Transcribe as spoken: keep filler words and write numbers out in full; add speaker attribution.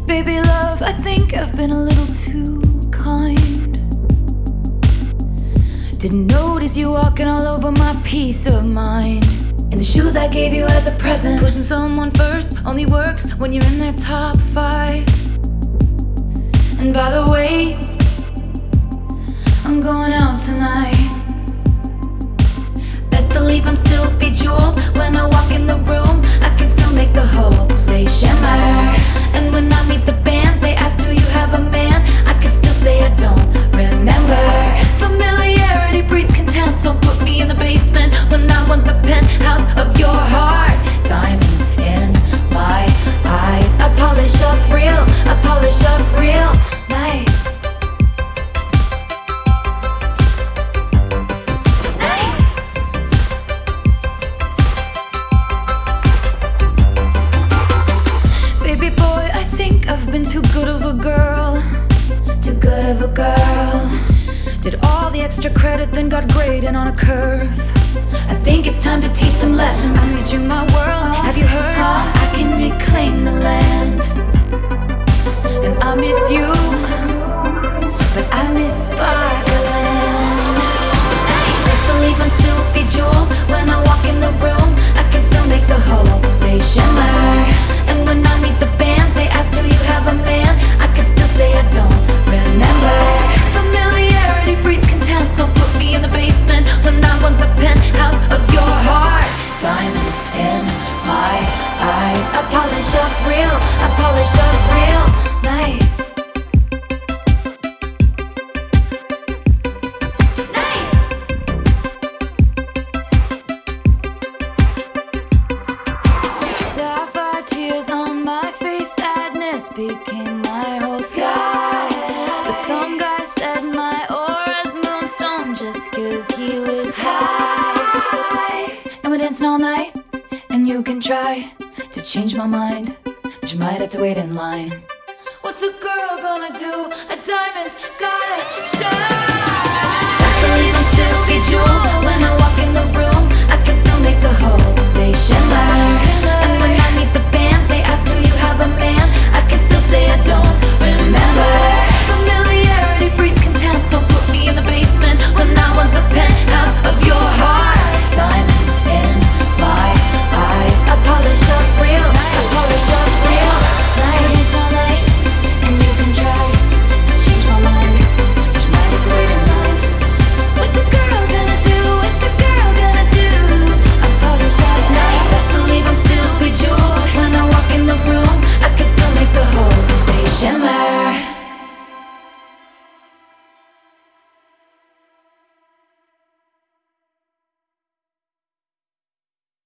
Speaker 1: Baby love, I think I've been a little too kind. Didn't notice you walking all over my peace of mind. And the shoes I gave you as a present. Putting someone first only works when you're in their top five. And by the way, I'm going out tonight. Best believe I'm still bejeweled when I walk in the room. I can still make the whole place shimmer. And when I meet the band, they ask, do you have a man? I can still say I don't remember. Familiarity breeds contempt. Don't put me in the basement when I want the penthouse of your heart. Diamonds in my eyes. I polish up real, I polish up real nice. Nice. Baby boy, I think I've been too good of a girl. Too good of a girl. Did all the extra credit, then got graded on a curve. I think it's time to teach some lessons. I made you my world, have you heard? I can reclaim the land. And I miss you, but I miss sparkling. Best believe I'm still bejeweled when I walk in the room. I can still make the whole place shimmer. And when I meet the band, they ask, do you have a man? I can still say I don't remember. Familiarity breeds contempt. Don't put me in the basement when I want the penthouse of your heart. Diamonds in my eyes. I polish up real, I polish up real nice. Nice. Sapphire tears on my face, sadness became my whole sky. But some guy said my aura's moonstone just cause he was high. And we're dancing all night, and you can try to change my mind, but you might have to wait in line. What's a girl gonna do? A diamond's gotta shine. Best believe I'm still bejeweled